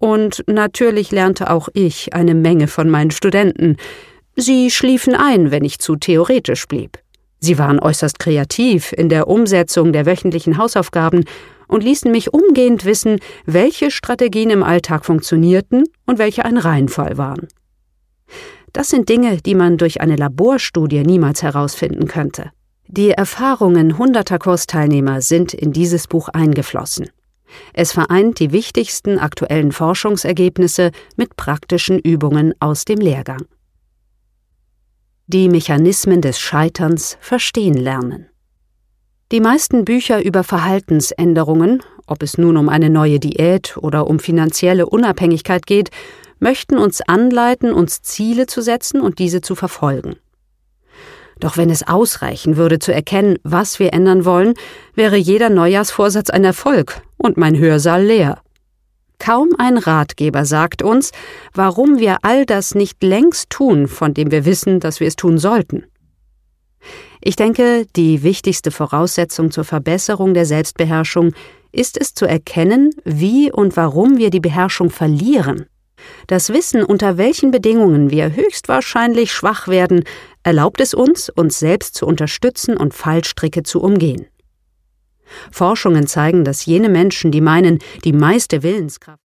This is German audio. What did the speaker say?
Und natürlich lernte auch ich eine Menge von meinen Studenten. Sie schliefen ein, wenn ich zu theoretisch blieb. Sie waren äußerst kreativ in der Umsetzung der wöchentlichen Hausaufgaben und ließen mich umgehend wissen, welche Strategien im Alltag funktionierten und welche ein Reinfall waren. Das sind Dinge, die man durch eine Laborstudie niemals herausfinden könnte. Die Erfahrungen hunderter Kursteilnehmer sind in dieses Buch eingeflossen. Es vereint die wichtigsten aktuellen Forschungsergebnisse mit praktischen Übungen aus dem Lehrgang. Die Mechanismen des Scheiterns verstehen lernen. Die meisten Bücher über Verhaltensänderungen, ob es nun um eine neue Diät oder um finanzielle Unabhängigkeit geht, möchten uns anleiten, uns Ziele zu setzen und diese zu verfolgen. Doch wenn es ausreichen würde, zu erkennen, was wir ändern wollen, wäre jeder Neujahrsvorsatz ein Erfolg und mein Hörsaal leer. Kaum ein Ratgeber sagt uns, warum wir all das nicht längst tun, von dem wir wissen, dass wir es tun sollten. Ich denke, die wichtigste Voraussetzung zur Verbesserung der Selbstbeherrschung ist es zu erkennen, wie und warum wir die Beherrschung verlieren. Das Wissen, unter welchen Bedingungen wir höchstwahrscheinlich schwach werden, erlaubt es uns, uns selbst zu unterstützen und Fallstricke zu umgehen. Forschungen zeigen, dass jene Menschen, die meinen, die meiste Willenskraft